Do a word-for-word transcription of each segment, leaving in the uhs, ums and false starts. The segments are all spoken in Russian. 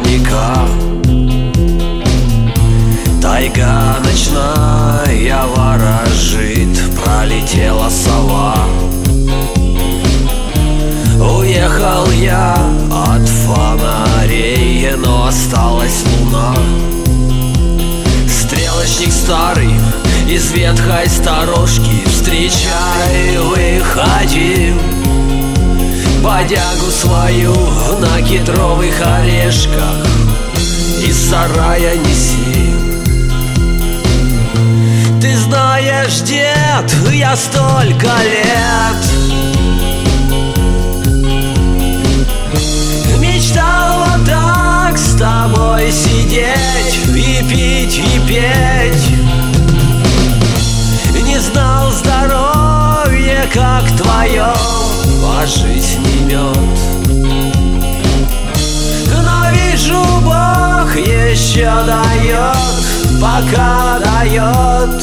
наверняка. Тайга ночная ворожит, пролетела сова. Уехал я от фонарей, но осталась луна. Стрелочник старый из ветхой сторожки, встречай, выходи. Бодягу свою на кедровых орешках из сарая неси. Ты знаешь, дед, я столько лет мечтал вот так с тобой сидеть и пить, и петь. Не знал здоровья, как твое, а жизнь мед. Но вижу, Бог еще дает, пока дает.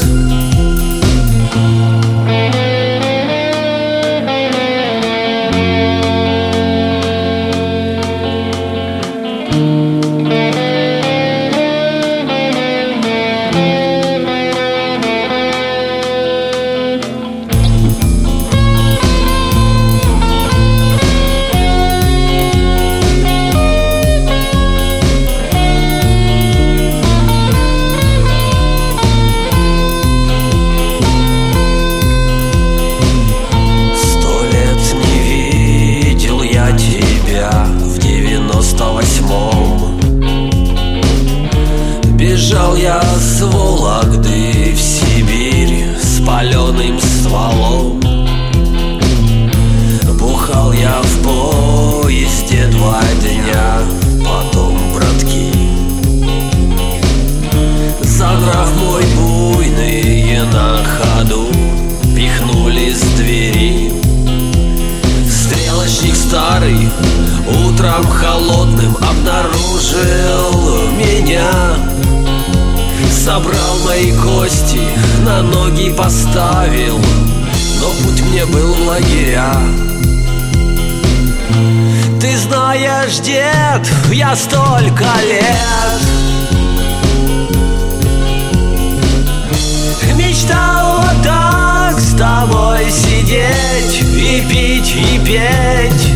Бежал я с Вологды в Сибирь с паленым стволом. Бухал я в поезде два дня, потом, братки, задрав мой буйный на ходу, пихнули с двери. Стрелочник старый утром холодным обнаружил меня. Собрал мои кости, на ноги поставил, но путь мне был в лагеря. Ты знаешь, дед, я столько лет мечтал вот так с тобой сидеть и пить, и петь.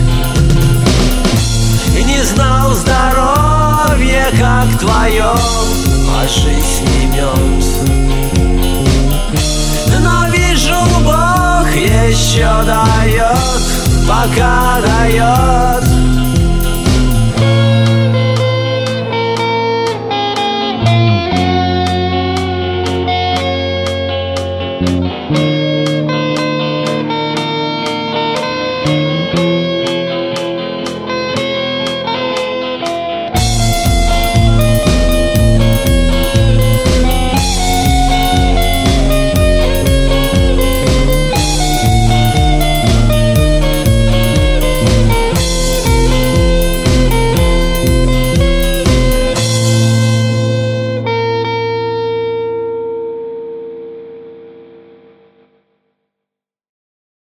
Не знал здоровья, как твое, а жизнь не мед. Но вижу, Бог еще дает, пока дает.